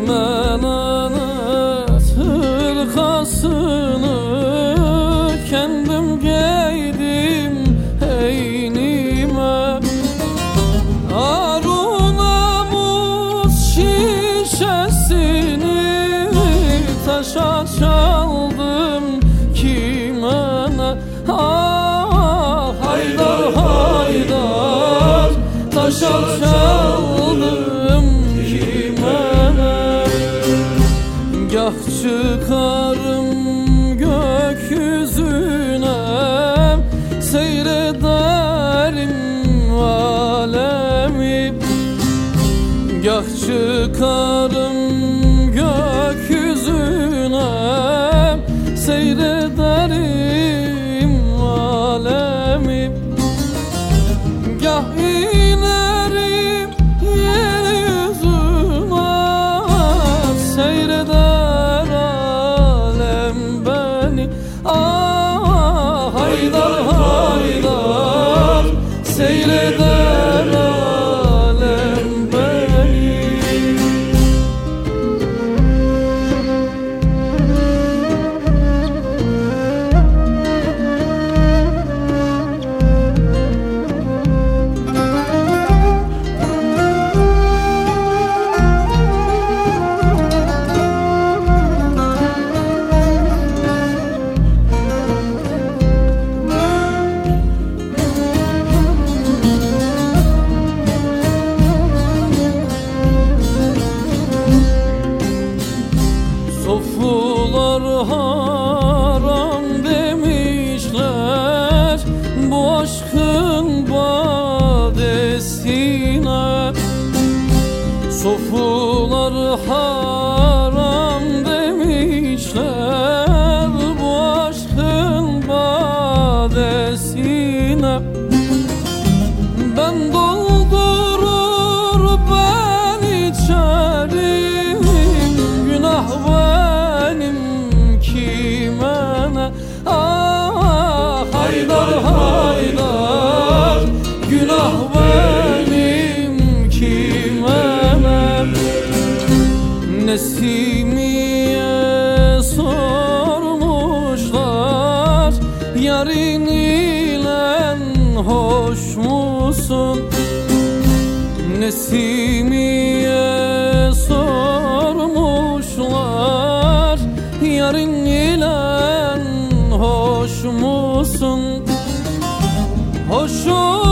Emanet hırkasını kendim giydim eynime. Arunamuz şişesini taşa çaldım kime ne? Ah haydar haydar taşa çaldım kime ne? Gah çıkarım gökyüzüne, seyrederim alemi. Gah çıkarım gökyüzüne, seyrederim alemi. Gah inerim yeryüzüne, seyreder alem beni. Ah haydar haydar seyreder alem beni. Sofular haram demişler bu aşkın badesine. Sofular haram demişler bu aşkın badesine. Ben doldurur ben içerim, günah benim kime ne? Ah haydar haydar günah benim kime ne? Nesimiye sormuşlar yarın ile hoş musun? Nesimiye sormuşlar yarın ile hoş musun? Hoş